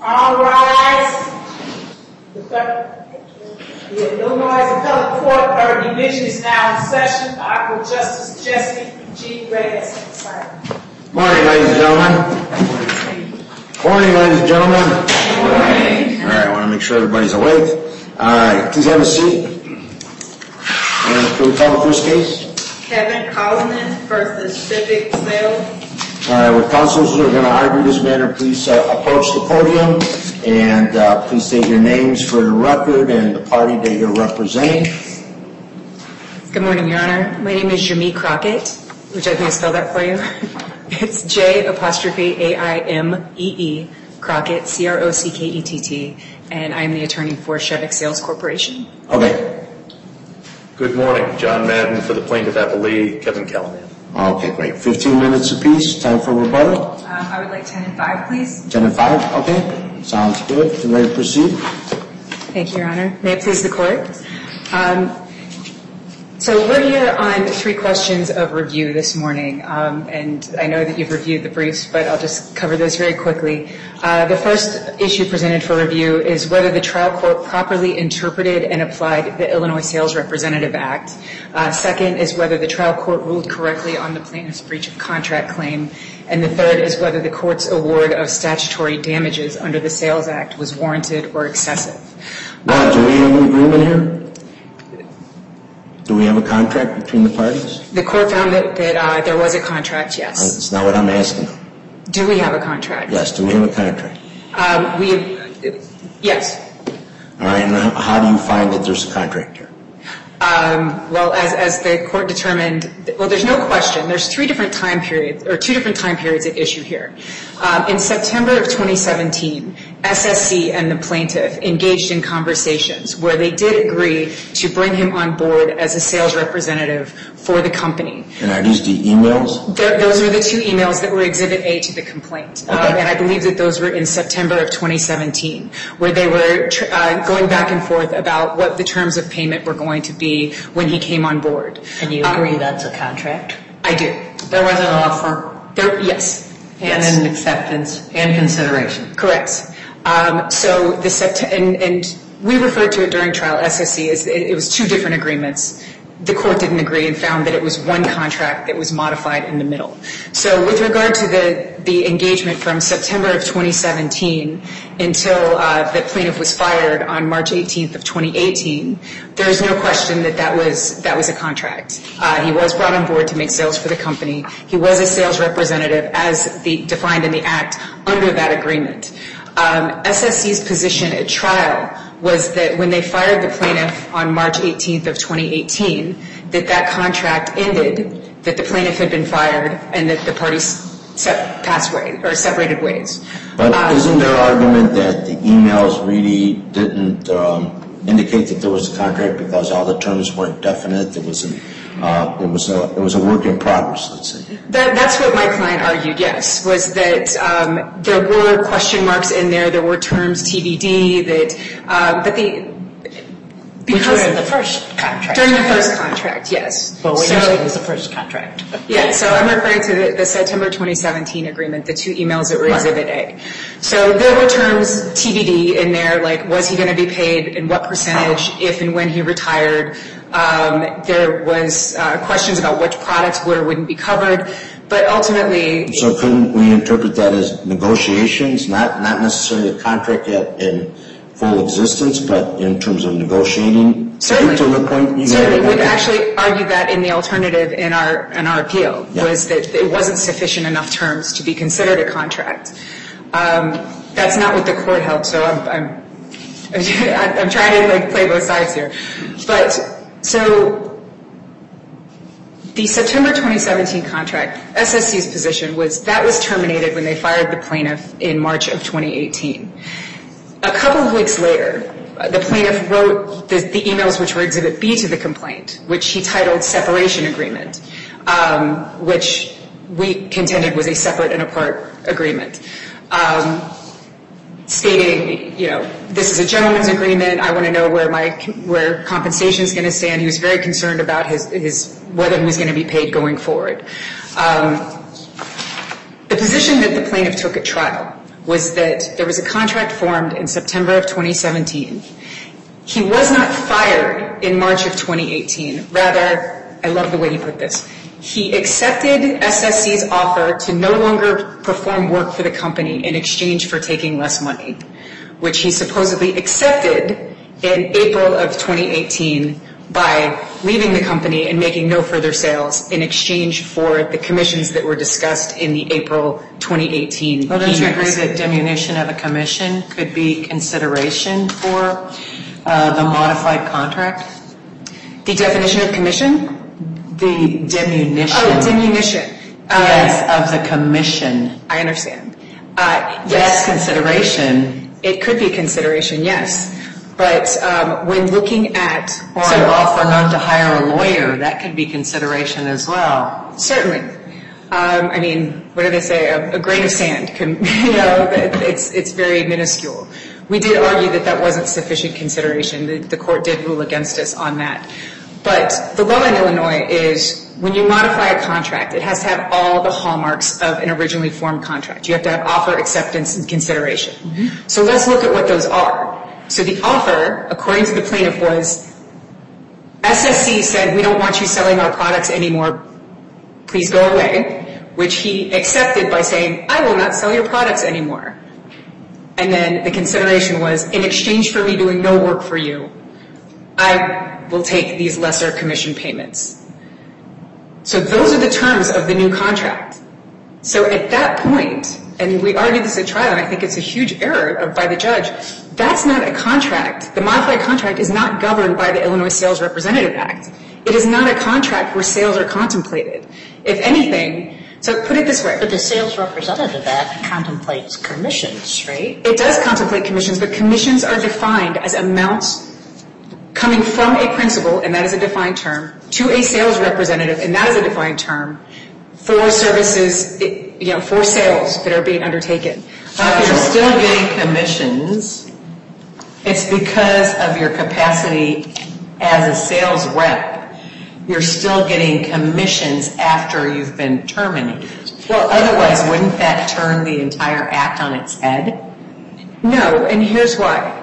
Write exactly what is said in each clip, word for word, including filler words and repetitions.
All rise. The, the Illinois Appellate Court Third Division is now in session. Honorable Justice Jesse G. Reyes. Morning, ladies and gentlemen. Morning, ladies and gentlemen. Morning. All right, I want to make sure everybody's awake. All right, please have a seat. And can we call the first case? Kevin Collinan versus Civic Sales. All right, with counsels who are going to argue this matter, please uh, approach the podium and uh, please state your names for the record and the party that you're representing. Good morning, Your Honor. My name is Jamie Crockett. Would you like me to spell that for you? It's J apostrophe A I M E E Crockett, C R O C K E T T, and I'm the attorney for Chevick Sales Corporation. Okay. Good morning. John Madden for the plaintiff appellee, Kevin Callahan. Okay, great. fifteen minutes apiece. Time for rebuttal. Um, I would like ten and five, please. ten and five? Okay. Sounds good. You ready to proceed? Thank you, Your Honor. May it please the court. Um, so we're here on three questions of review this morning, um, and I know that you've reviewed the briefs, but I'll just cover those very quickly. Uh, the first issue presented for review is whether the trial court properly interpreted and applied the Illinois Sales Representative Act. Uh, second is whether the trial court ruled correctly on the plaintiff's breach of contract claim. And the third is whether the court's award of statutory damages under the Sales Act was warranted or excessive. Well, do we have an agreement here? Do we have a contract between the parties? The court found that, that uh, there was a contract, yes. That's not what I'm asking. Do we have a contract? Yes, do we have a contract? Um, we, yes. All right, and how do you find that there's a contract here? Um, well, as, as the court determined, well, there's no question. There's three different time periods, or two different time periods at issue here. Um, in September of twenty seventeen, S S C and the plaintiff engaged in conversations where they did agree to bring him on board as a sales representative for the company. And are these the emails? There, those are the two emails that were Exhibit A to the complaint. Okay. Um, and I believe that those were in September of twenty seventeen, where they were tr- uh, going back and forth about what the terms of payment were going to be when he came on board. And you agree um, that's a contract? I do. There was an offer? There, yes. And yes. an acceptance and consideration? Correct. Um, so the sept- and, and we referred to it during trial, S S C, as it, it was two different agreements. The court didn't agree and found that it was one contract that was modified in the middle. So with regard to the, the engagement from September of twenty seventeen until uh, the plaintiff was fired on March eighteenth of twenty eighteen, there is no question that that was, that was a contract. Uh, he was brought on board to make sales for the company. He was a sales representative as the, defined in the Act under that agreement. Um, S S C's position at trial was that when they fired the plaintiff on March eighteenth of twenty eighteen, that that contract ended, that the plaintiff had been fired, and that the parties set, passed ways, or separated ways. But um, isn't there argument that the emails really didn't um, indicate that there was a contract because all the terms weren't definite? It was an, uh, it was a, it was a work in progress, let's say. That, that's what my client argued, yes, was that um, there were question marks in there, there were terms T B D, that, uh, but the, because during the first contract. During the first contract, yes. But what so, you're saying was the first contract. Yeah, so I'm referring to the, the September twenty seventeen agreement, the two emails that were Right. Exhibit A. So there were terms T B D in there, like was he going to be paid and what percentage if and when he retired. Um, there was uh, questions about which products would or wouldn't be covered. But ultimately... So couldn't we interpret that as negotiations, not not necessarily a contract yet in full existence, but in terms of negotiating? Certainly. To the point you Certainly. We've actually argued that in the alternative in our in our appeal, yeah. was that it wasn't sufficient enough terms to be considered a contract. Um, that's not what the court held, so I'm, I'm, I'm trying to like play both sides here. But, so... The September twenty seventeen contract, S S C's position was that was terminated when they fired the plaintiff in March of twenty eighteen. A couple of weeks later, the plaintiff wrote the, the emails which were Exhibit B to the complaint, which he titled Separation Agreement, um, which we contended was a separate and apart agreement. Um, stating, you know, this is a gentleman's agreement. I want to know where my where compensation is going to stand. He was very concerned about his his whether he was going to be paid going forward. Um, the position that the plaintiff took at trial was that there was a contract formed in September of twenty seventeen. He was not fired in March of twenty eighteen. Rather, I love the way he put this, he accepted S S C's offer to no longer perform work for the company in exchange for taking less money, which he supposedly accepted in April of twenty eighteen by leaving the company and making no further sales in exchange for the commissions that were discussed in the April twenty eighteen Well, don't you agree emails. that diminution of a commission could be consideration for uh, the modified contract? The definition of commission? The diminution. Oh, diminution. Uh, Yes, of the commission. I understand. Uh, That's yes, consideration. it could be consideration, yes. But um, when looking at... Or so- an offer not to hire a lawyer, that could be consideration as well. Certainly. Um, I mean, what do they say? A, a grain of sand can, you know, it's it's very minuscule. We did argue that that wasn't sufficient consideration. The, the court did rule against us on that. But the law in Illinois is when you modify a contract, it has to have all the hallmarks of an originally formed contract. You have to have offer, acceptance, and consideration. Mm-hmm. So let's look at what those are. So the offer, according to the plaintiff, was S S C said, we don't want you selling our products anymore. Please go away, which he accepted by saying, I will not sell your products anymore. And then the consideration was, in exchange for me doing no work for you, I will take these lesser commission payments. So those are the terms of the new contract. So at that point, and we argued this at trial, and I think it's a huge error by the judge, that's not a contract. The modified contract is not governed by the Illinois Sales Representative Act. It is not a contract where sales are contemplated. If anything, so put it this way. But the Sales Representative Act contemplates commissions, right? It does contemplate commissions, but commissions are defined as amounts coming from a principal, and that is a defined term, to a sales representative, and that is a defined term, for services, you know, for sales that are being undertaken. But if you're still getting commissions, it's because of your capacity as a sales rep. You're still getting commissions after you've been terminated. Well, otherwise, wouldn't that turn the entire act on its head? No, and here's why.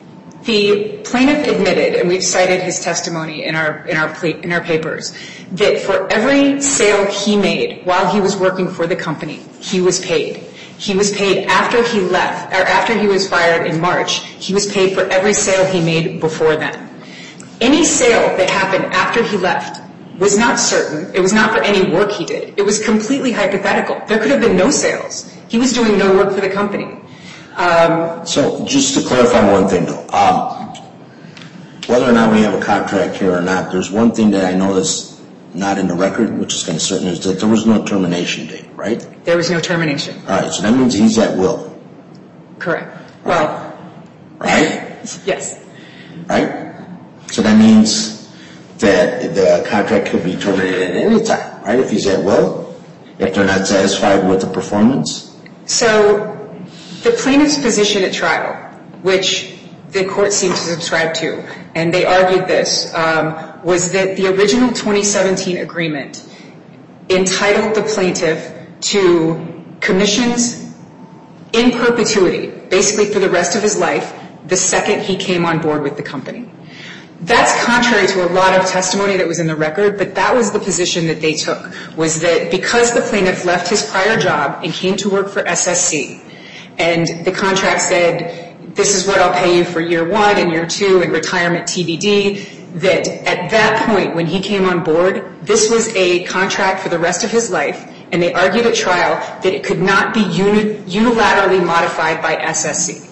The plaintiff admitted, and we've cited his testimony in our in our in our papers, that for every sale he made while he was working for the company, he was paid. He was paid after he left, or after he was fired in March. He was paid for every sale he made before then. Any sale that happened after he left was not certain. It was not for any work he did. It was completely hypothetical. There could have been no sales. He was doing no work for the company. Um, So just to clarify one thing, though, um, whether or not we have a contract here or not, there's one thing that I know that's not in the record, which is kind of certain, is that there was no termination date, right? there was no termination. All right, so that means he's at will, Correct. Well, right? yes. Right? So that means that the contract could be terminated at any time, right? If he's at will, if they're not satisfied with the performance. So the plaintiff's position at trial, which the court seemed to subscribe to, and they argued this, um, was that the original twenty seventeen agreement entitled the plaintiff to commissions in perpetuity, basically for the rest of his life, the second he came on board with the company. That's contrary to a lot of testimony that was in the record, but that was the position that they took, was that because the plaintiff left his prior job and came to work for S S C, and the contract said, this is what I'll pay you for year one and year two and retirement T B D, that at that point when he came on board, this was a contract for the rest of his life, and they argued at trial that it could not be uni- unilaterally modified by S S C.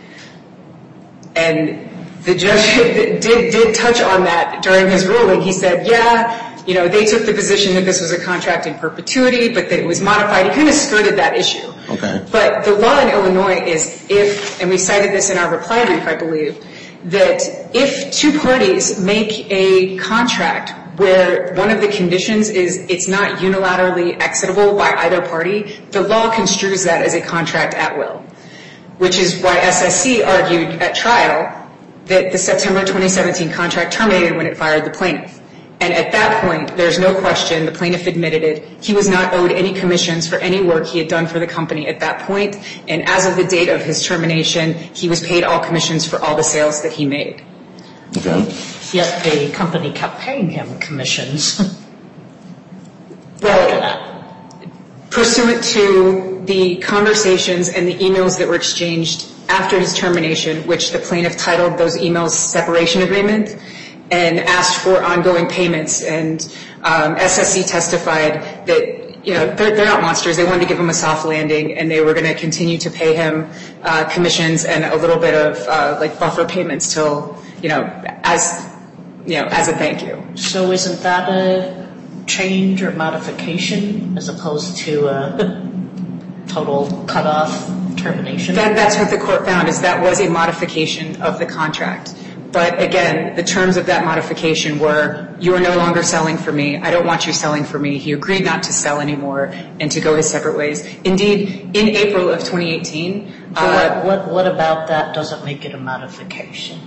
And the judge did, did touch on that during his ruling. He said, yeah, you know, they took the position that this was a contract in perpetuity, but that it was modified. He kind of skirted that issue. Okay. But the law in Illinois is if, and we cited this in our reply brief, I believe, that if two parties make a contract where one of the conditions is it's not unilaterally exitable by either party, the law construes that as a contract at will, which is why S S C argued at trial that the September twenty seventeen contract terminated when it fired the plaintiff. And at that point, there's no question, the plaintiff admitted it, he was not owed any commissions for any work he had done for the company at that point. And as of the date of his termination, he was paid all commissions for all the sales that he made. Okay. Yet the company kept paying him commissions. Well, pursuant to the conversations and the emails that were exchanged after his termination, which the plaintiff titled those emails separation agreement, and asked for ongoing payments. And um, S S C testified that, you know, they're, they're not monsters. They wanted to give him a soft landing, and they were going to continue to pay him uh, commissions and a little bit of uh, like buffer payments till, you know, as you know, as a thank you. So isn't that a change or modification as opposed to a total cutoff termination? That, that's what the court found, is that was a modification of the contract. But again, the terms of that modification were, you are no longer selling for me. I don't want you selling for me. He agreed not to sell anymore and to go his separate ways. Indeed, in April of twenty eighteen... So uh, what, what, what about that doesn't make it a modification?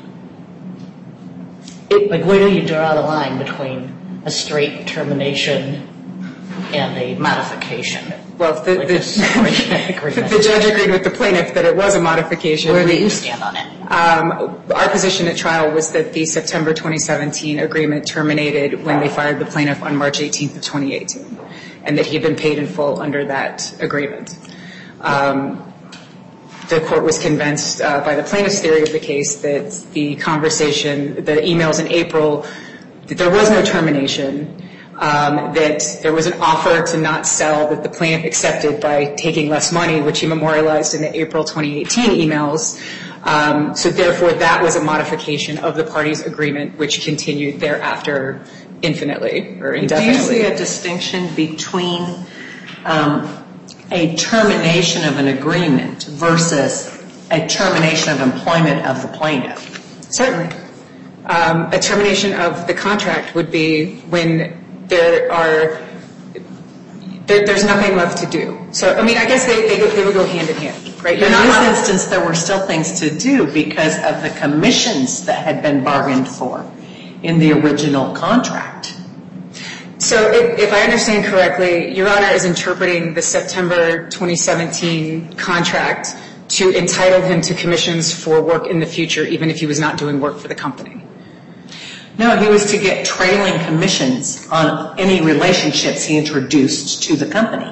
It, like, where do you draw the line between a straight termination and a modification? Well, the, Like the, a separate agreement. the judge agreed with the plaintiff that it was a modification. Where do We- you stand on it? Um, our position at trial was that the September twenty seventeen agreement terminated when they fired the plaintiff on March eighteenth of twenty eighteen, and that he had been paid in full under that agreement. Um, the court was convinced uh, by the plaintiff's theory of the case that the conversation, the emails in April, that there was no termination, um, that there was an offer to not sell that the plaintiff accepted by taking less money, which he memorialized in the April twenty eighteen emails. Um, so therefore, that was a modification of the parties' agreement, which continued thereafter infinitely or indefinitely. Do you see a distinction between um, a termination of an agreement versus a termination of employment of the plaintiff? Certainly. Um, a termination of the contract would be when there are there, there's nothing left to do. So, I mean, I guess they, they, go, they would go hand in hand, right? You're In not this instance, there were still things to do because of the commissions that had been bargained for in the original contract. So if, if I understand correctly, Your Honor is interpreting the September twenty seventeen contract to entitle him to commissions for work in the future, even if he was not doing work for the company. No, he was to get trailing commissions on any relationships he introduced to the company.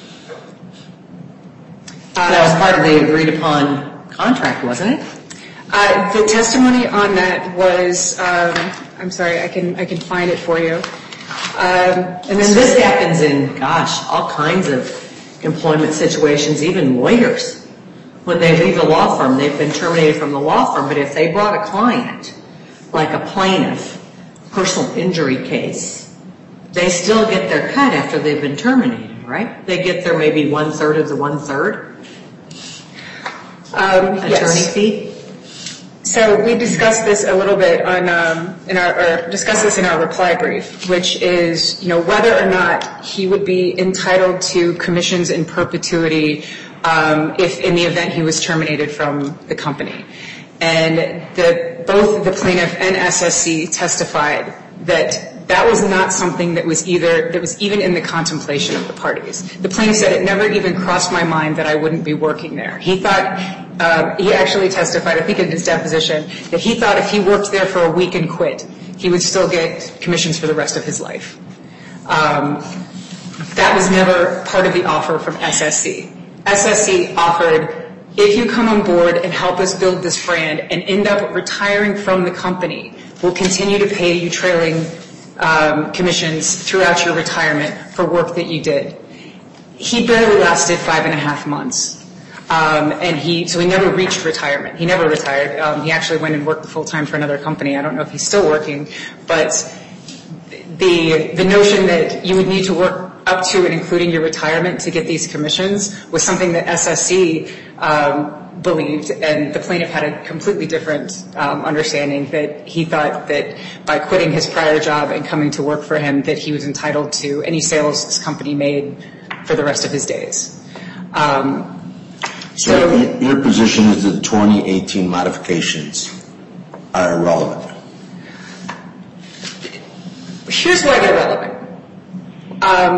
Uh, that was part of the agreed upon contract, wasn't it? Uh, the testimony on that was, um, I'm sorry, I can I can find it for you. Um, And then this happens in, gosh, all kinds of employment situations, even lawyers. When they leave a law firm, they've been terminated from the law firm, but if they brought a client, like a plaintiff, personal injury case, they still get their cut after they've been terminated, right? They get their maybe one-third of the one-third um, attorney yes. fee. So we discussed this a little bit on um, in our or discussed this in our reply brief, which is, you know, whether or not he would be entitled to commissions in perpetuity um, if in the event he was terminated from the company. And the, both the plaintiff and S S C testified that that was not something that was either that was even in the contemplation of the parties. The plaintiff said, it never even crossed my mind that I wouldn't be working there. He thought, um, he actually testified, I think in his deposition, that he thought if he worked there for a week and quit, he would still get commissions for the rest of his life. Um, that was never part of the offer from S S C. S S C offered, if you come on board and help us build this brand and end up retiring from the company, we'll continue to pay you trailing um, commissions throughout your retirement for work that you did. He barely lasted five and a half months. Um, and he, so he never reached retirement. He never retired. Um, he actually went and worked full time for another company. I don't know if he's still working, but the, the notion that you would need to work up to and including your retirement to get these commissions was something that S S C um, believed, and the plaintiff had a completely different um, understanding, that he thought that by quitting his prior job and coming to work for him that he was entitled to any sales his company made for the rest of his days. Um, So so your- your position is that the twenty eighteen modifications are irrelevant? Here's why they're relevant. Um,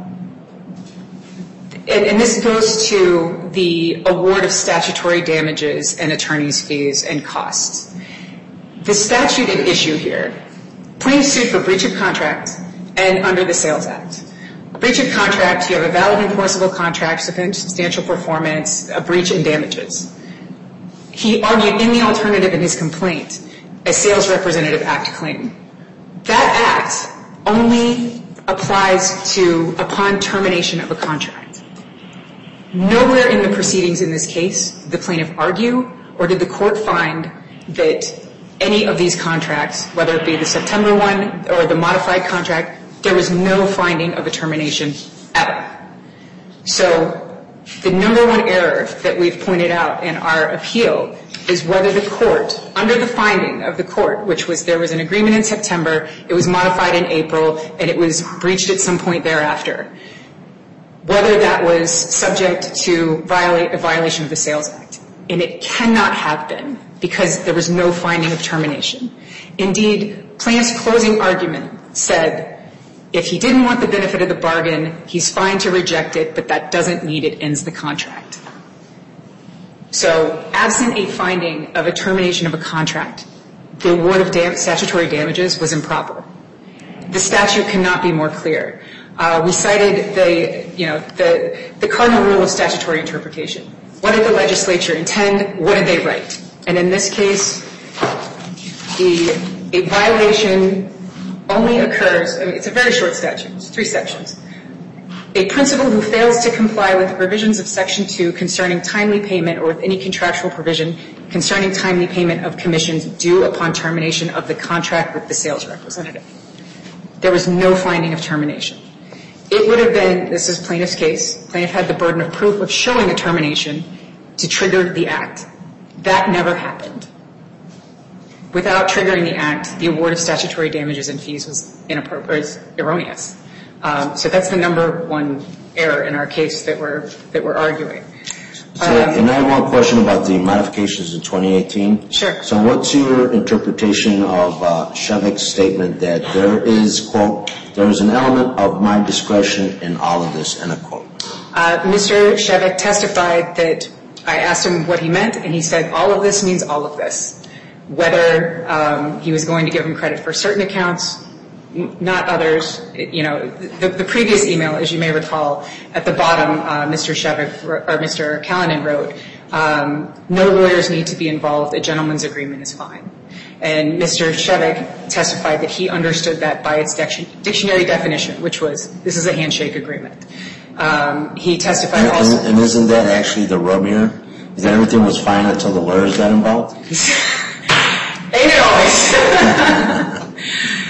and, and this goes to the award of statutory damages and attorney's fees and costs. The statute at issue here, plaintiff sued for breach of contract and under the Sales Act. A breach of contract, you have a valid enforceable contract, substantial performance, a breach and damages. He argued in the alternative in his complaint a Sales Representative Act claim. That act only applies to upon termination of a contract. Nowhere in the proceedings in this case did the plaintiff argue or did the court find that any of these contracts, whether it be the September one or the modified contract, there was no finding of a termination ever. So the number one error that we've pointed out in our appeal is whether the court, under the finding of the court, which was there was an agreement in September, it was modified in April, and it was breached at some point thereafter, whether that was subject to violate a violation of the Sales Act. And it cannot have been because there was no finding of termination. Indeed, plaintiff's closing argument said if he didn't want the benefit of the bargain, he's fine to reject it, but that doesn't mean it ends the contract. So absent a finding of a termination of a contract, the award of dam- statutory damages was improper. The statute cannot be more clear. Uh, we cited the, you know, the, the cardinal rule of statutory interpretation. What did the legislature intend? What did they write? And in this case, the, a violation only occurs, I mean, it's a very short statute, it's three sections. A principal who fails to comply with the provisions of Section two concerning timely payment or with any contractual provision concerning timely payment of commissions due upon termination of the contract with the sales representative. There was no finding of termination. It would have been, this is plaintiff's case, plaintiff had the burden of proof of showing a termination to trigger the act. That never happened. Without triggering the act, the award of statutory damages and fees was inappropriate, erroneous. Um, so that's the number one error in our case that we're that we're arguing. So, and I have one question about the modifications in twenty eighteen. Sure. So what's your interpretation of uh, Shevik's statement that there is, quote, there is an element of my discretion in all of this, end of quote? Uh, Mister Shevik testified that I asked him what he meant, and he said all of this means all of this. Whether um, he was going to give him credit for certain accounts, not others. You know, the, the previous email, as you may recall, at the bottom, uh, Mister Shevik or Mister Callanan wrote, um, no lawyers need to be involved. A gentleman's agreement is fine. And Mister Shevik testified that he understood that by its dictionary definition, which was this is a handshake agreement. Um, he testified and, also. And isn't that actually the rub here? Is that everything was fine until the lawyers got involved? Ain't it always?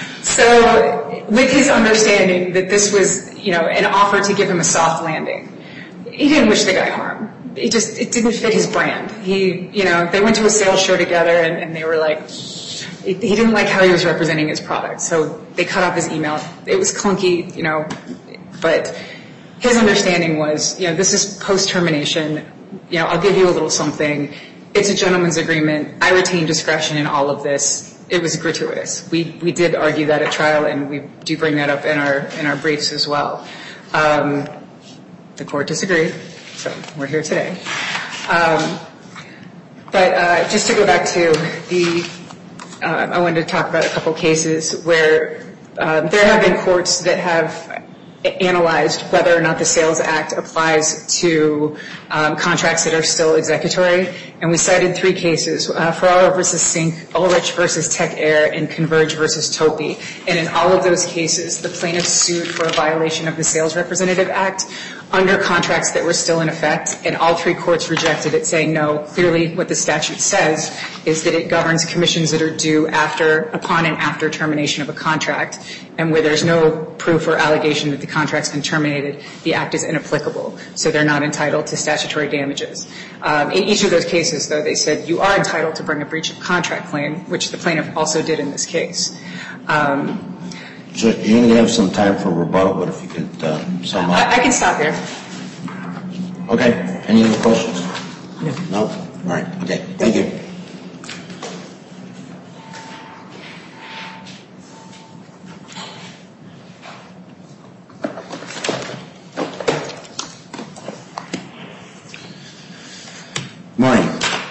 So, with his understanding that this was, you know, an offer to give him a soft landing, he didn't wish the guy harm. It just, it didn't fit his brand. He, you know, they went to a sales show together and, and they were like, he didn't like how he was representing his product. So they cut off his email. It was clunky, you know, but his understanding was, you know, this is post-termination. You know, I'll give you a little something. It's a gentleman's agreement. I retain discretion in all of this. It was gratuitous. We we did argue that at trial, and we do bring that up in our in our briefs as well. Um, the court disagreed, so we're here today. Um, but uh, just to go back to the, uh, I wanted to talk about a couple cases where uh, there have been courts that have analyzed whether or not the Sales Act applies to um, contracts that are still executory, and we cited three cases, uh, Ferraro versus Sink, Ulrich versus Tech Air, and Converge versus Topi. And in all of those cases, the plaintiff sued for a violation of the Sales Representative Act under contracts that were still in effect, and all three courts rejected it, saying no, clearly what the statute says is that it governs commissions that are due after, upon and after termination of a contract, and where there's no proof or allegation that the contract's been terminated, the act is inapplicable, so they're not entitled to statutory damages. Um, in each of those cases, though, they said you are entitled to bring a breach of contract claim, which the plaintiff also did in this case. Um, So you're going to have some time for rebuttal, but if you could uh, sum up. I, I can stop there. Okay. Any other questions? No. No? All right. Okay. Thank you.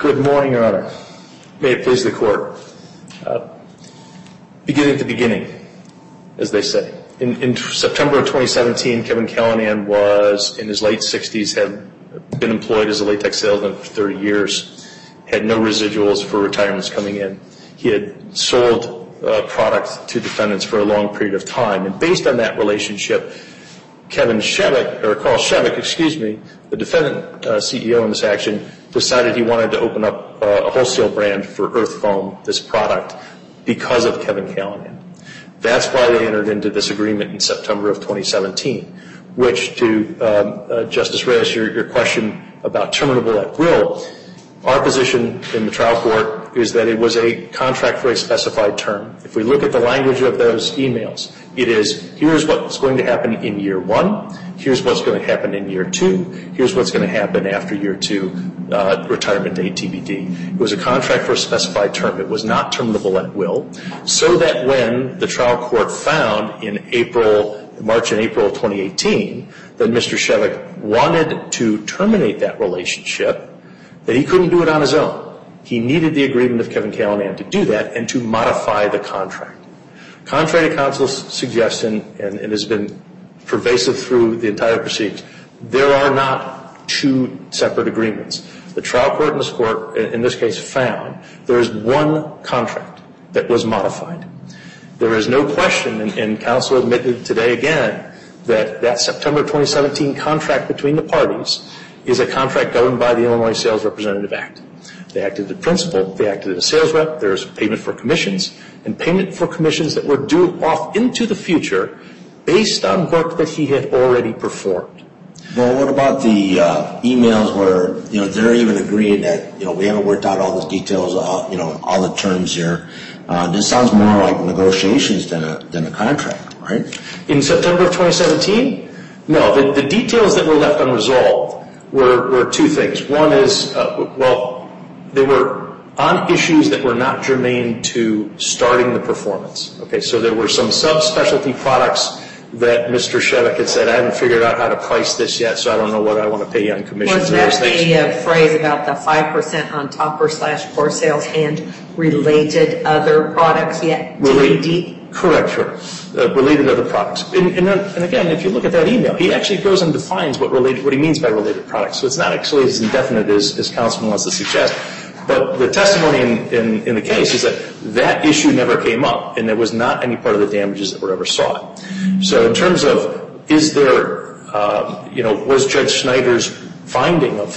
Good morning, Your Honor. May it please the Court. Uh, beginning at the beginning, as they say. In, in September of twenty seventeen, Kevin Callanan was in his late sixties, had been employed as a latex salesman for thirty years, had no residuals for retirements coming in. He had sold uh, product to defendants for a long period of time. And based on that relationship, Kevin Shevik, or Carl Shevik, excuse me, the defendant uh, C E O in this action, decided he wanted to open up uh, a wholesale brand for Earth Foam, this product, because of Kevin Callanan. That's why they entered into this agreement in September of twenty seventeen, which, to um, uh, Justice Reyes, your, your question about terminable at will, our position in the trial court is that it was a contract for a specified term. If we look at the language of those emails, it is, here's what's going to happen in year one, here's what's going to happen in year two, here's what's going to happen after year two, uh, retirement date T B D. It was a contract for a specified term. It was not terminable at will, so that when the trial court found in April, March and April of twenty eighteen, that Mister Shevik wanted to terminate that relationship, that he couldn't do it on his own. He needed the agreement of Kevin Callanan to do that and to modify the contract. Contrary to counsel's suggestion, and it has been pervasive through the entire proceedings, there are not two separate agreements. The trial court in this court, in this case, found there is one contract that was modified. There is no question, and, and counsel admitted today again, that that September twenty seventeen contract between the parties is a contract governed by the Illinois Sales Representative Act. They acted as principal, they acted as a sales rep, there's payment for commissions, and payment for commissions that were due off into the future based on work that he had already performed. Well, what about the uh, emails where, you know, they're even agreeing that, you know, we haven't worked out all the details, uh, you know, all the terms here. Uh, this sounds more like negotiations than a, than a contract, right? In September of twenty seventeen, no, the, the details that were left unresolved were, were two things. One is, uh, well, they were on issues that were not germane to starting the performance. Okay, so there were some subspecialty products that Mister Shevik had said, I haven't figured out how to price this yet, so I don't know what I want to pay you on commissions. Was that the uh, phrase about the five percent on topper slash core sales and related other products yet? Relate, T B D? correct, sure. Uh, related other products. And, and, and again, if you look at that email, he actually goes and defines what related, what he means by related products. So it's not actually as indefinite as, as counsel wants to suggest. But the testimony in, in, in the case is that that issue never came up, and there was not any part of the damages that were ever sought. So in terms of, is there, uh, you know, was Judge Schneider's finding of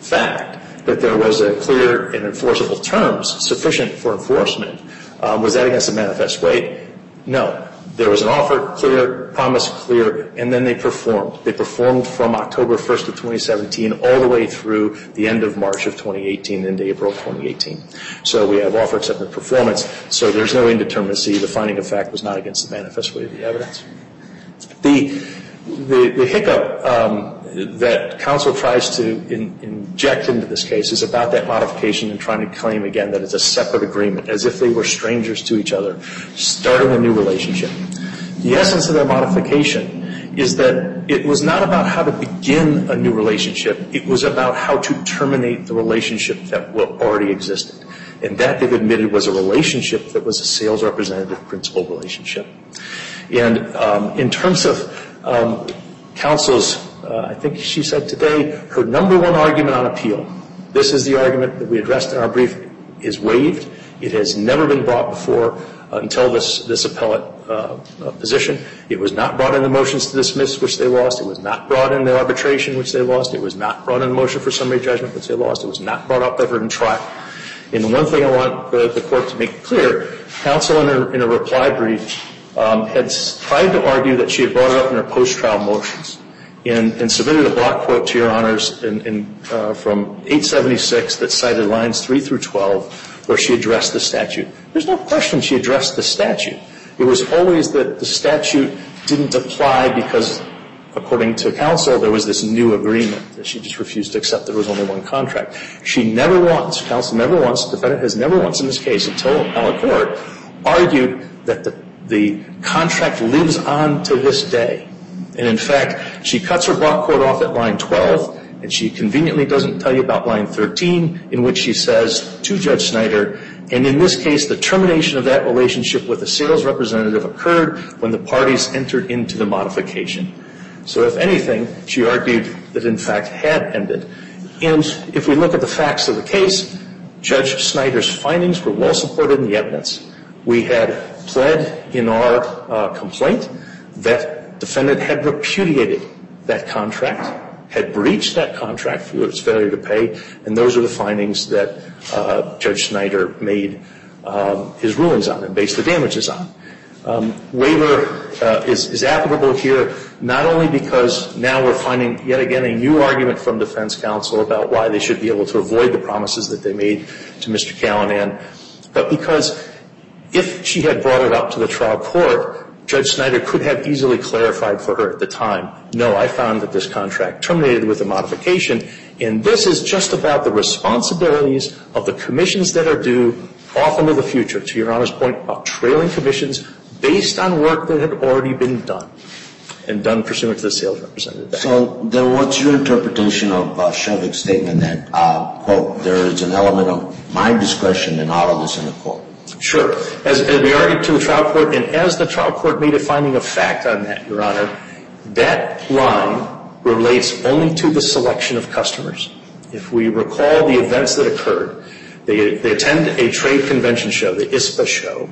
fact that there was a clear and enforceable terms sufficient for enforcement, um, was that against the manifest weight? No. There was an offer, clear, promise, clear, and then they performed. They performed from October first of twenty seventeen all the way through the end of March of twenty eighteen into April of twenty eighteen. So we have offer, acceptance, performance. So there's no indeterminacy. The finding of fact was not against the manifest weight of the evidence. The, the, the hiccup um, that counsel tries to in, inject into this case is about that modification and trying to claim again that it's a separate agreement, as if they were strangers to each other, starting a new relationship. The essence of that modification is that it was not about how to begin a new relationship. It was about how to terminate the relationship that already existed. And that, they've admitted, was a relationship that was a sales representative principal relationship. And um, in terms of um, counsel's, uh, I think she said today, her number one argument on appeal, this is the argument that we addressed in our brief, is waived. It has never been brought before uh, until this, this appellate uh, uh, position. It was not brought in the motions to dismiss, which they lost. It was not brought in the arbitration, which they lost. It was not brought in the motion for summary judgment, which they lost. It was not brought up ever in trial. And one thing I want the, the court to make clear, counsel in a, in a reply brief um, had tried to argue that she had brought it up in her post-trial motions and, and submitted a block quote to your honors in, in, uh, from eight seventy-six that cited lines three through twelve where she addressed the statute. There's no question she addressed the statute. It was always that the statute didn't apply because, according to counsel, there was this new agreement that she just refused to accept there was only one contract. She never once, counsel never once, the defendant has never once in this case until appellate court argued that the, the contract lives on to this day. And in fact, she cuts her block quote off at line twelve And she conveniently doesn't tell you about line thirteen, in which she says to Judge Snyder, and in this case, the termination of that relationship with the sales representative occurred when the parties entered into the modification. So if anything, she argued that in fact had ended. And if we look at the facts of the case, Judge Snyder's findings were well supported in the evidence. We had pled in our uh, complaint that defendant had repudiated that contract, had breached that contract through its failure to pay, and those are the findings that uh, Judge Snyder made um, his rulings on and based the damages on. Um, waiver uh, is, is applicable here not only because now we're finding yet again a new argument from defense counsel about why they should be able to avoid the promises that they made to Mister Callahan, but because if she had brought it up to the trial court, Judge Snyder could have easily clarified for her at the time, no, I found that this contract terminated with a modification, and this is just about the responsibilities of the commissions that are due off into the future, to Your Honor's point about trailing commissions based on work that had already been done and done pursuant to the sales representative. So then what's your interpretation of uh, Shevik's statement that, uh, quote, there is an element of my discretion in all of this in the court? Sure. As, as we argued to the trial court, and as the trial court made a finding of fact on that, Your Honor, that line relates only to the selection of customers. If we recall the events that occurred, they, they attend a trade convention show, the I S P A show.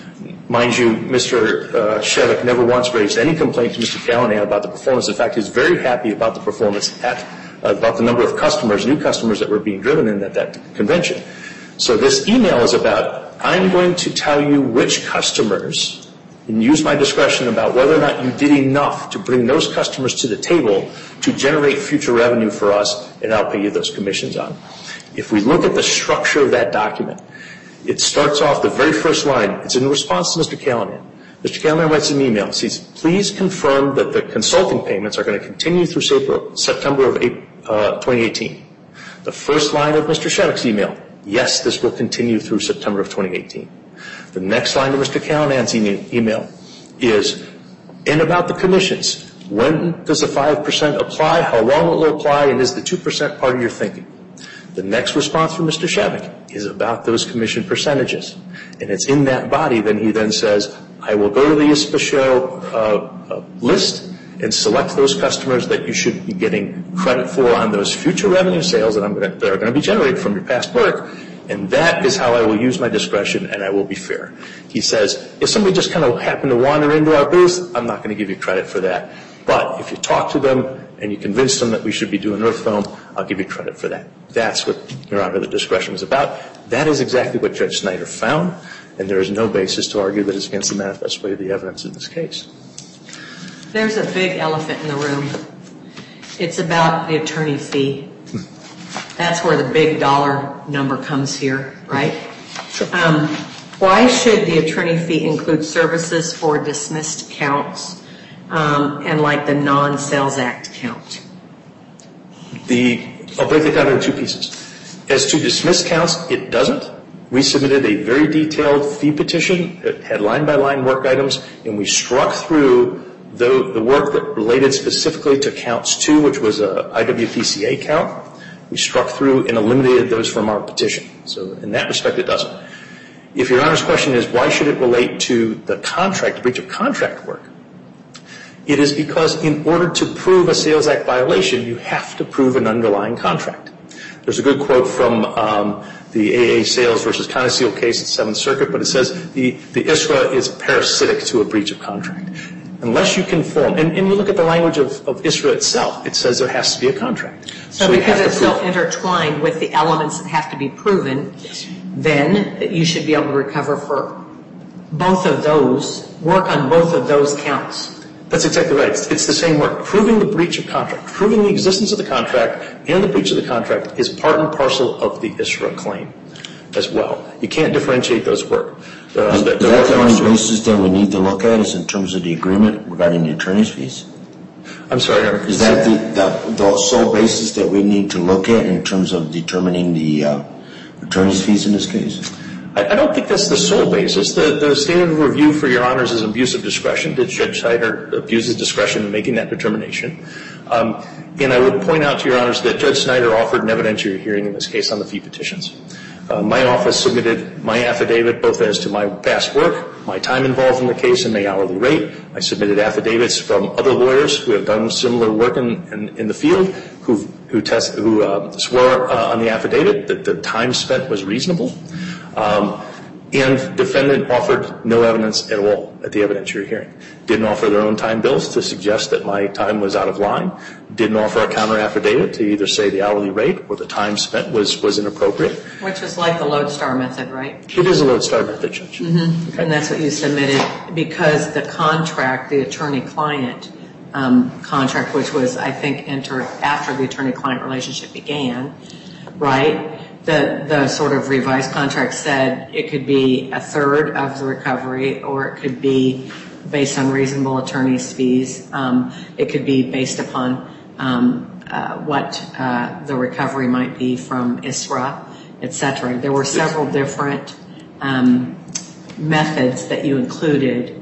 Mind you, Mister Uh, Shevik never once raised any complaint to Mister Callahan about the performance. In fact, he's very happy about the performance at, uh, about the number of customers, new customers that were being driven in at that convention. So this email is about, I'm going to tell you which customers, and use my discretion about whether or not you did enough to bring those customers to the table to generate future revenue for us, and I'll pay you those commissions on. If we look at the structure of that document, it starts off the very first line. It's in response to Mister Callahan. Mister Callahan writes an email. He says, please confirm that the consulting payments are going to continue through September of uh, twenty eighteen. The first line of Mister Shevik's email, yes, this will continue through September of twenty eighteen. The next line of Mister Callahan's email is, and about the commissions, when does the five percent apply, how long will it apply, and is the two percent part of your thinking? The next response from Mister Shevik is about those commission percentages. And it's in that body that he then says, I will go to the I S P A show uh, uh, list and select those customers that you should be getting credit for on those future revenue sales that, I'm gonna, that are going to be generated from your past work. And that is how I will use my discretion, and I will be fair. He says, if somebody just kind of happened to wander into our booth, I'm not going to give you credit for that. But if you talk to them and you convince them that we should be doing Earth Film, I'll give you credit for that. That's what, Your Honor, the discretion was about. That is exactly what Judge Snyder found, and there is no basis to argue that it's against the manifest way of the evidence in this case. There's a big elephant in the room. It's about the attorney fee. That's where the big dollar number comes here, right? Sure. Um, why should the attorney fee include services for dismissed counts um, and like the non-Sales Act count? The, I'll break it down into two pieces. As to dismissed counts, it doesn't. We submitted a very detailed fee petition that had line-by-line work items, and we struck through the, the work that related specifically to counts two, which was a I W P C A count. We struck through and eliminated those from our petition. So in that respect, it doesn't. If Your Honor's question is, why should it relate to the contract, breach of contract work? It is because in order to prove a Sales Act violation, you have to prove an underlying contract. There's a good quote from um, the A A Sales versus Connoisseur case at Seventh Circuit, but it says the, the I S R A is parasitic to a breach of contract. Unless you conform, and, and you look at the language of, of I S R A itself, it says there has to be a contract. So, so because it's so intertwined with the elements that have to be proven, yes, then you should be able to recover for both of those, work on both of those counts. That's exactly right. It's, it's the same work. Proving the breach of contract, proving the existence of the contract and the breach of the contract is part and parcel of the I S R A claim as well. You can't differentiate those work. Uh, is, the, is that the only basis that we need to look at is in terms of the agreement regarding the attorney's fees? I'm sorry, Your Honor. Is that the, the, the sole basis that we need to look at in terms of determining the uh, attorney's fees in this case? I, I don't think that's the sole basis. The, the standard of review for Your Honors is abuse of discretion. Did Judge Snyder abuse his discretion in making that determination? Um, and I would point out to Your Honors that Judge Snyder offered an evidentiary hearing in this case on the fee petitions. Uh, my office submitted my affidavit both as to my past work, my time involved in the case, and my hourly rate. I submitted affidavits from other lawyers who have done similar work in, in, in the field who who, test, who uh, swore uh, on the affidavit that the time spent was reasonable. Um, and defendant offered no evidence at all at the evidentiary hearing. Didn't offer their own time bills to suggest that my time was out of line. Didn't offer a counter affidavit to either say the hourly rate or the time spent was, was inappropriate. Which is like the lodestar method, right? It is a lodestar method, Judge. Mm-hmm. Okay. And that's what you submitted because the contract, the attorney-client um, contract, which was, I think, entered after the attorney-client relationship began, right? The, the sort of revised contract said it could be a third of the recovery or it could be based on reasonable attorney's fees. Um, it could be based upon um, uh, what uh, the recovery might be from I S R A, et cetera. There were several different um, methods that you included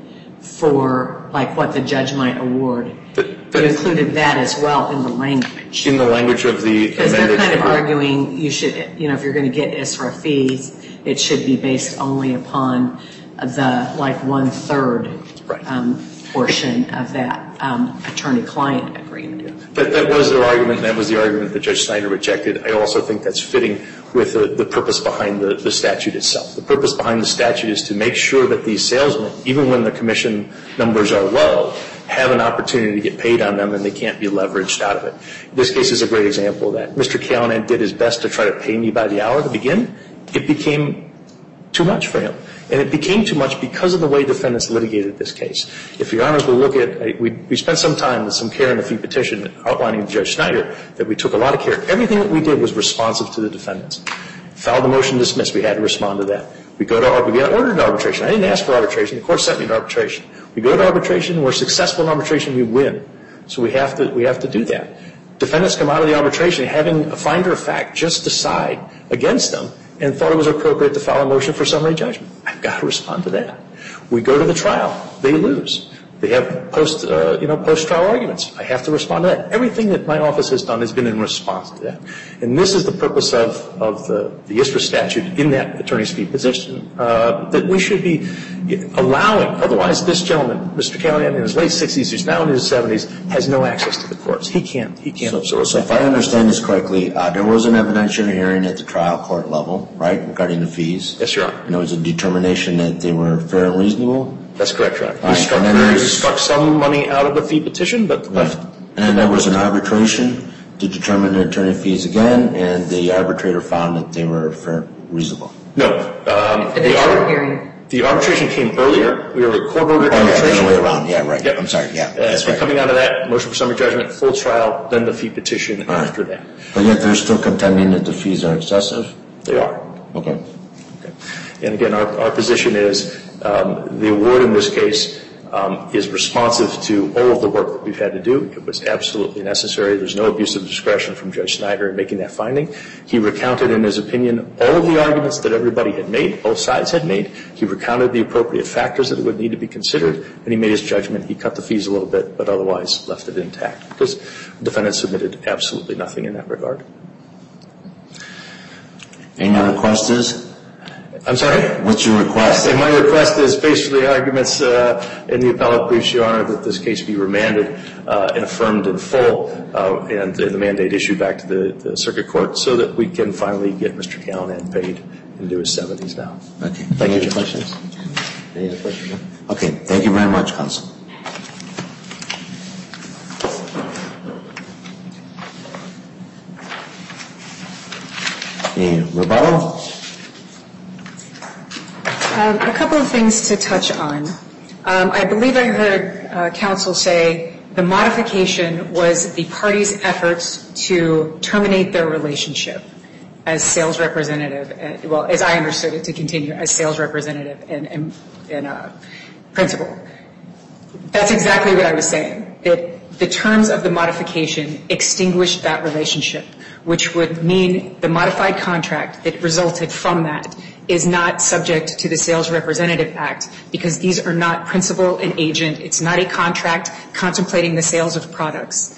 for like what the judge might award. But, you included that as well in the language. In the language of the Because they're amended kind of agreement. arguing you should, you know, if you're going to get I S R A fees, it should be based only upon the like one third Right. um, portion of that um, attorney-client agreement. That, that was their argument, and that was the argument that Judge Snyder rejected. I also think that's fitting with the, the purpose behind the, the statute itself. The purpose behind the statute is to make sure that these salesmen, even when the commission numbers are low, have an opportunity to get paid on them and they can't be leveraged out of it. This case is a great example of that. Mister Callahan did his best to try to pay me by the hour to begin. It became too much for him. And it became too much because of the way defendants litigated this case. If Your Honors will look at, we, we spent some time with some care in the fee petition outlining to Judge Snyder that we took a lot of care. Everything that we did was responsive to the defendants. Filed the motion to dismiss. We had to respond to that. We go to, we got ordered to arbitration. I didn't ask for arbitration. The court sent me to arbitration. We go to arbitration. We're successful in arbitration. We win. So we have to, we have to do that. Defendants come out of the arbitration having a finder of fact just decide against them and thought it was appropriate to file a motion for summary judgment. I've got to respond to that. We go to the trial. They lose. They have post, uh, you know, post-trial arguments. I have to respond to that. Everything that my office has done has been in response to that. And this is the purpose of, of the, the I S R A statute in that attorney's fee position, uh, that we should be allowing. Otherwise, this gentleman, Mister Callahan, in his late sixties, who's now in his seventies, has no access to the courts. He can't, he can't So, absorb so that. if I understand this correctly, uh, there was an evidentiary hearing at the trial court level, right, regarding the fees? Yes, Your Honor. And there was a determination that they were fair and reasonable? That's correct, Your Honor. Right. He struck, And then very- he there's- struck some money out of the fee petition, but Right. left. And then there was an arbitration to determine the attorney fees again, and the arbitrator found that they were fair, reasonable. No. Um, The the, ar- hearing. the arbitration came earlier. We were a court-ordered Oh, yeah, the arbitration. other way around. Yeah, right. Yep. I'm sorry. Yeah, Uh, that's and right. coming out of that, motion for summary judgment, full trial, then the fee petition All right. after that. But yet they're still contending that the fees are excessive? They are. Okay. Okay. And again, our, our position is um, the award in this case um, is responsive to all of the work that we've had to do. It was absolutely necessary. There's no abuse of discretion from Judge Snyder in making that finding. He recounted in his opinion all of the arguments that everybody had made, both sides had made. He recounted the appropriate factors that would need to be considered, and he made his judgment. He cut the fees a little bit, but otherwise left it intact because the defendant submitted absolutely nothing in that regard. And your request is? I'm sorry? What's your request? And my request is basically arguments uh, in the appellate briefs, Your Honor, that this case be remanded uh, and affirmed in full uh, and, and the mandate issued back to the, the circuit court so that we can finally get Mister Callahan paid into his seventies now. Okay. Thank Any you, other questions? Any other questions? Okay. Thank you very much, counsel. Any rebuttal? Um, a couple of things to touch on. Um, I believe I heard uh, counsel say the modification was the parties' efforts to terminate their relationship as sales representative, and, well, as I understood it, to continue as sales representative and, and, and uh, principal. That's exactly what I was saying, that the terms of the modification extinguished that relationship, which would mean the modified contract that resulted from that is not subject to the Sales Representative Act because these are not principal and agent. It's not a contract contemplating the sales of products.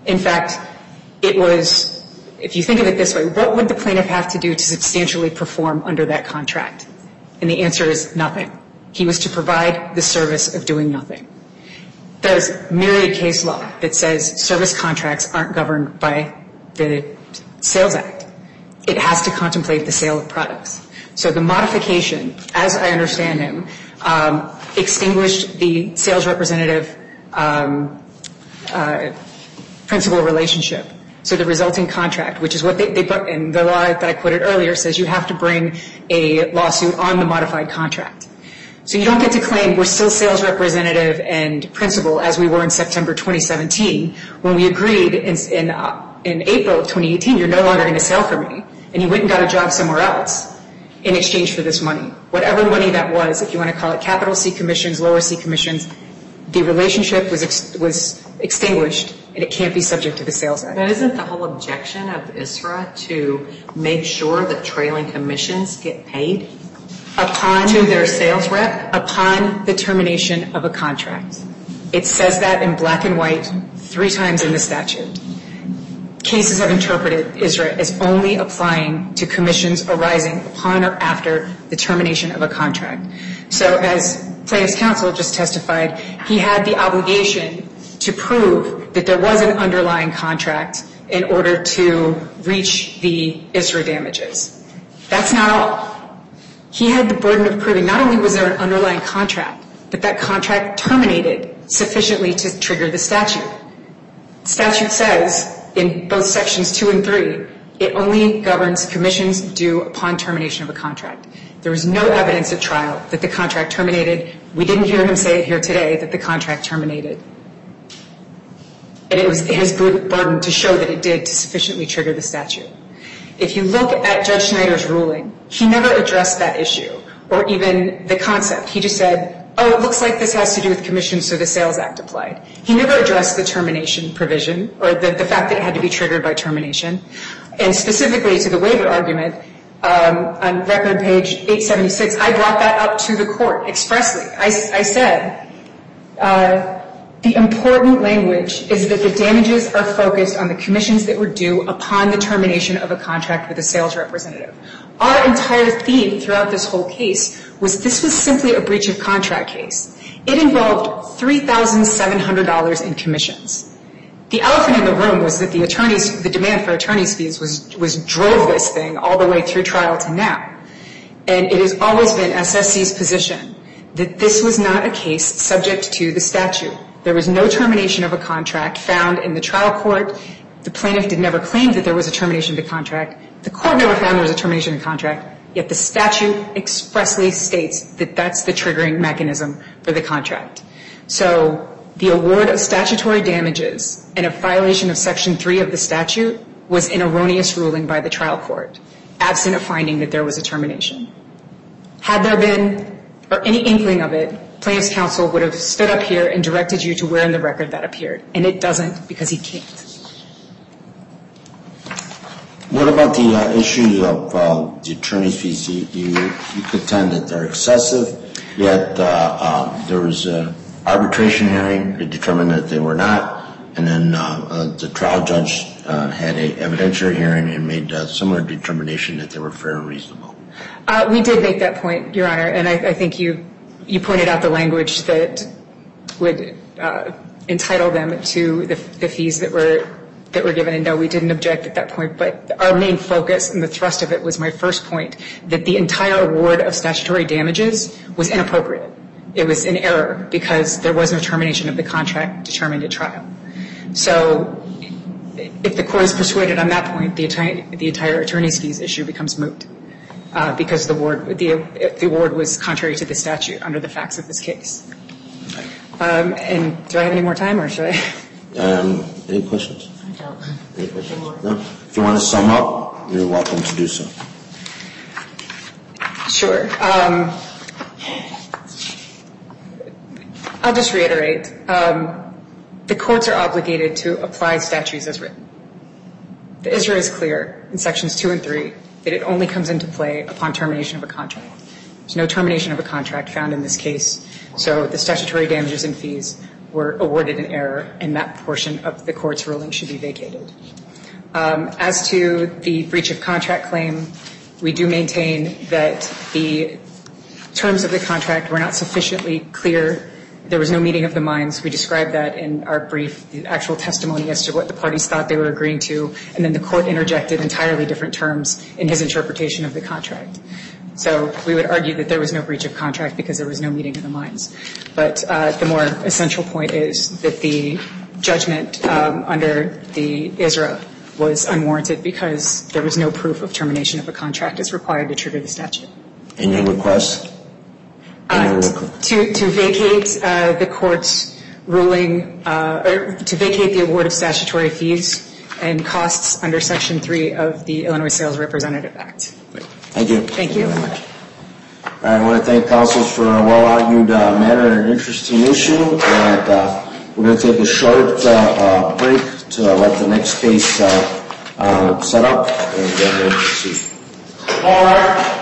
In fact, it was, if you think of it this way, what would the plaintiff have to do to substantially perform under that contract? And the answer is nothing. He was to provide the service of doing nothing. There's myriad case law that says service contracts aren't governed by the Sales Act. It has to contemplate the sale of products. So the modification, as I understand him, um, extinguished the sales representative um, uh, principal relationship. So the resulting contract, which is what they, they put in the law that I quoted earlier, says you have to bring a lawsuit on the modified contract. So you don't get to claim we're still sales representative and principal as we were in September twenty seventeen when we agreed in, in, uh, in April of twenty eighteen, you're no longer going to sell for me, and you went and got a job somewhere else in exchange for this money. Whatever money that was, if you want to call it capital C commissions, lower C commissions, the relationship was ex- was extinguished, and it can't be subject to the Sales Act. But isn't the whole objection of I S R A to make sure that trailing commissions get paid Upon to their sales rep? Upon the termination of a contract. It says that in black and white three times in the statute. Cases have interpreted I S R A as only applying to commissions arising upon or after the termination of a contract. So as plaintiff's counsel just testified, he had the obligation to prove that there was an underlying contract in order to reach the I S R A damages. That's not all. He had the burden of proving not only was there an underlying contract, but that contract terminated sufficiently to trigger the statute. The statute says in both sections two and three, it only governs commissions due upon termination of a contract. There was no evidence at trial that the contract terminated. We didn't hear him say it here today that the contract terminated. And it was his burden to show that it did to sufficiently trigger the statute. If you look at Judge Schneider's ruling, he never addressed that issue or even the concept. He just said, oh, it looks like this has to do with commissions, so the Sales Act applied. He never addressed the termination provision or the, the fact that it had to be triggered by termination. And specifically to the waiver argument, um, on record page eight seventy-six, I brought that up to the court expressly. I, I said, uh, the important language is that the damages are focused on the commissions that were due upon the termination of a contract with a sales representative. Our entire theme throughout this whole case was this was simply a breach of contract case. It involved three thousand seven hundred dollars in commissions. The elephant in the room was that the attorneys, the demand for attorney's fees was, was drove this thing all the way through trial to now. And it has always been S S C's position that this was not a case subject to the statute. There was no termination of a contract found in the trial court. The plaintiff did never claim that there was a termination of the contract. The court never found there was a termination of the contract, yet the statute expressly states that that's the triggering mechanism for the contract. So the award of statutory damages and a violation of Section three of the statute was an erroneous ruling by the trial court, absent of finding that there was a termination. Had there been, or any inkling of it, plaintiff's counsel would have stood up here and directed you to where in the record that appeared. And it doesn't because he can't. What about the uh, issues of uh, the attorney's fees? You, you, you contend that they're excessive, yet uh, um, there was an arbitration hearing to determine that they were not, and then uh, uh, the trial judge uh, had an evidentiary hearing and made a similar determination that they were fair and reasonable. Uh, we did make that point, Your Honor, and I, I think you you pointed out the language that would uh, entitle them to the, the fees that were that were given. And no, we didn't object at that point. But our main focus and the thrust of it was my first point, that the entire award of statutory damages was inappropriate. It was in error because there was no termination of the contract determined at trial. So if the court is persuaded on that point, the entire, the entire attorney's fees issue becomes moot. Uh, because the award, the, the award was contrary to the statute under the facts of this case. Um, and do I have any more time, or should I? Um, any questions? I don't. Any questions? No? If you want to sum up, you're welcome to do so. Sure. Um, I'll just reiterate. Um, the courts are obligated to apply statutes as written. The I S R A is clear in sections two and three that it only comes into play upon termination of a contract. There's no termination of a contract found in this case, so the statutory damages and fees were awarded in error, and that portion of the court's ruling should be vacated. Um, as to the breach of contract claim, we do maintain that the terms of the contract were not sufficiently clear. There was no meeting of the minds. We described that in our brief, the actual testimony as to what the parties thought they were agreeing to, and then the court interjected entirely different terms in his interpretation of the contract. So we would argue that there was no breach of contract because there was no meeting of the minds. But uh, the more essential point is that the judgment um, under the I S R A was unwarranted because there was no proof of termination of a contract as required to trigger the statute. And your request? Uh, to, to vacate uh, the court's ruling, uh, or to vacate the award of statutory fees and costs under Section three of the Illinois Sales Representative Act. Thank you. Thank you. All right, I want to thank counsels for a well-argued uh, matter and an interesting issue. And uh, we're going to take a short uh, uh, break to uh, let the next case uh, uh, set up, and then we'll proceed. All right.